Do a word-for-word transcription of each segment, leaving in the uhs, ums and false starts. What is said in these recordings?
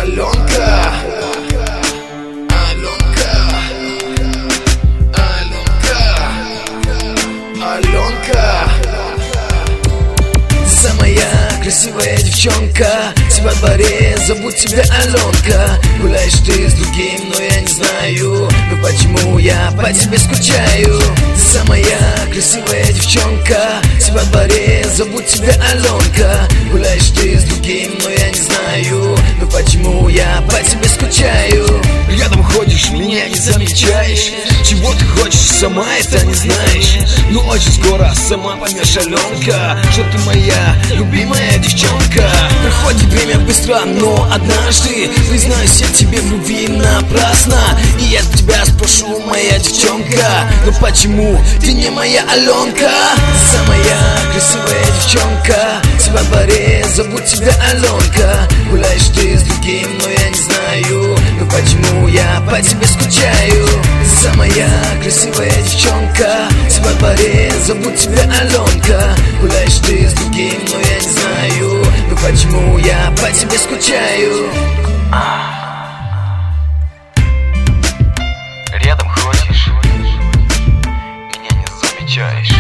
Аленка, Аленка, Аленка, Аленка. Самая красивая девчонка во дворе, зовут тебя Аленка. Гуляешь ты с другим, но я не знаю, но почему я по тебе скучаю. Ты самая красивая девчонка во дворе, зовут тебя Аленка. Гуляешь ты с другим, но я не знаю, но почему я по тебе скучаю. Рядом ходишь, меня не замечаешь. Чего ты хочешь, сама это не знаешь. Но очень скоро сама поймешь, Аленка, что ты моя любимая девчонка. Проходит время быстро, но однажды признаюсь я тебе в любви напрасно. И я тебя спрошу, моя девчонка, но почему ты не моя Аленка? Ты самая красивая девчонка во дворе, зовут тебя Аленка. Гуляешь ты с другим, но я не знаю, но почему я по тебе скучаю. Ты самая красивая девчонка во дворе, зовут тебя Аленка. Гуляешь ты с другим, но я не знаю, но почему я по тебе скучаю. Рядом ходишь, меня не замечаешь.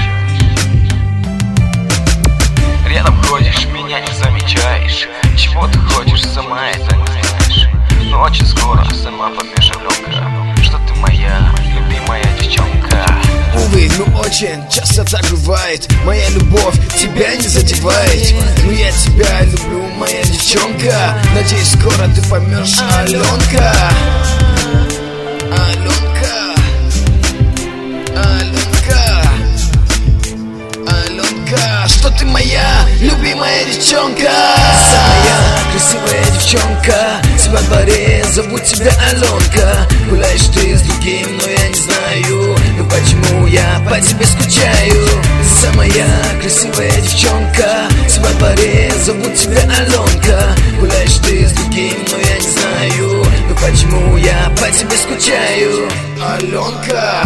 Рядом ходишь, меня не замечаешь. Чего ты хочешь, сама это не знаешь. Но очень скоро сама поймешь, Аленка, что ты моя любимая девчонка. Увы, ну очень часто так бывает. Моя любовь тебя не задевает, но я тебя люблю, моя девчонка. Надеюсь, скоро ты поймешь, Аленка. Аленка, Аленка, Аленка, что ты моя любимая девчонка. Самая красивая девчонка во дворе, зовут тебя Аленка. Гуляешь ты с другим, но я не знаю, но почему я по тебе скучаю. Самая красивая девчонка во дворе, зовут тебя Аленка. Гуляешь ты с другим, но я не знаю, но почему я по тебе скучаю. Аленка,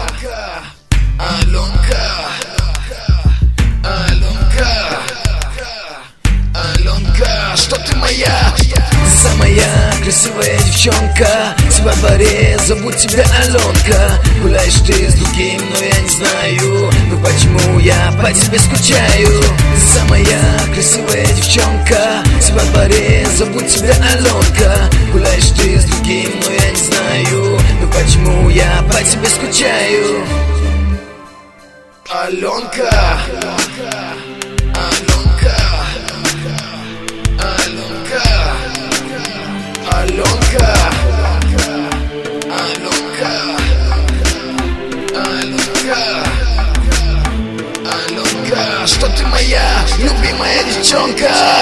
Аленка, Аленка, Аленка, что ты моя. Самая красивая девчонка во дворе, зовут тебя Аленка. Гуляешь ты с другим, но я не знаю, но почему я по тебе скучаю. Самая красивая девчонка во дворе, зовут тебя Аленка. Гуляешь ты с другим, но я не знаю, но почему я по тебе скучаю. Аленка, Аленка, Аленка, Аленка, Аленка, Аленка, Аленка, что ты моя любимая девчонка.